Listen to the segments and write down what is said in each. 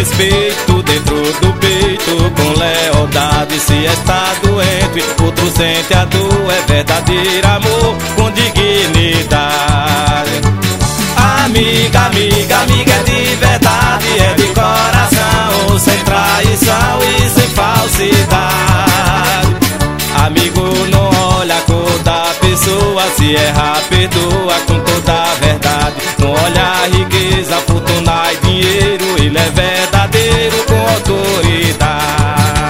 respeito dentro do peito, com lealdade. Se está doente, outro sente a dor. É verdadeiro amor com dignidade. Amiga, amiga, amiga é de verdade, é de coração, sem traição e sem falsidade. Amigo não olha a cor da pessoa, se errar perdoa com toda a verdade. Não olha a riqueza, fortuna e dinheiro, ele é verdadeiro com autoridade.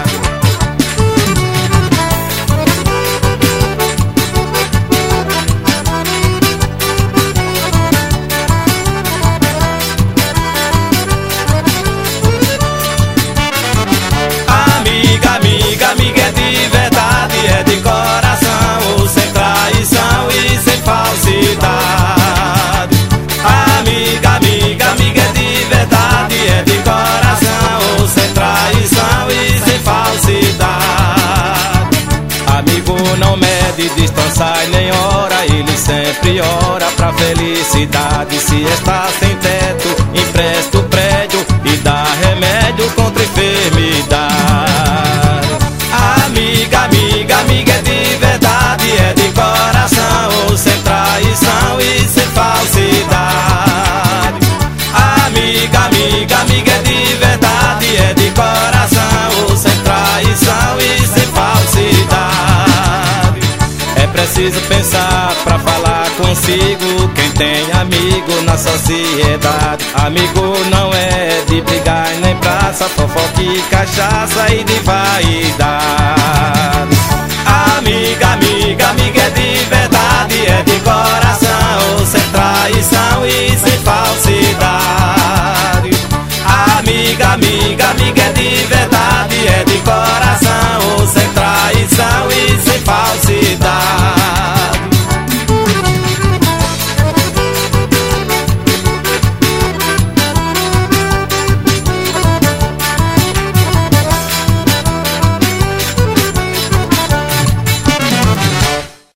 Amiga, amiga, amiga é de verdade, é de coração, sem traição e sem falsidade. Amiga, amiga, amiga é de verdade, é de coração, sem traição e sem falsidade. Amigo não mede distância e nem hora, ele sempre ora pra felicidade. Se está sem teto, empresta o prédio e dá remédio contra enfermidade. Amiga, amiga, amiga é de verdade, é de coração, sem traição e sem falsidade. Amiga, amiga, amiga é de verdade, é de coração, sem traição e sem falsidade. É preciso pensar pra falar consigo, quem tem amigo na sociedade. Amigo não é de brigar nem praça, fofoca e cachaça e de vaidade.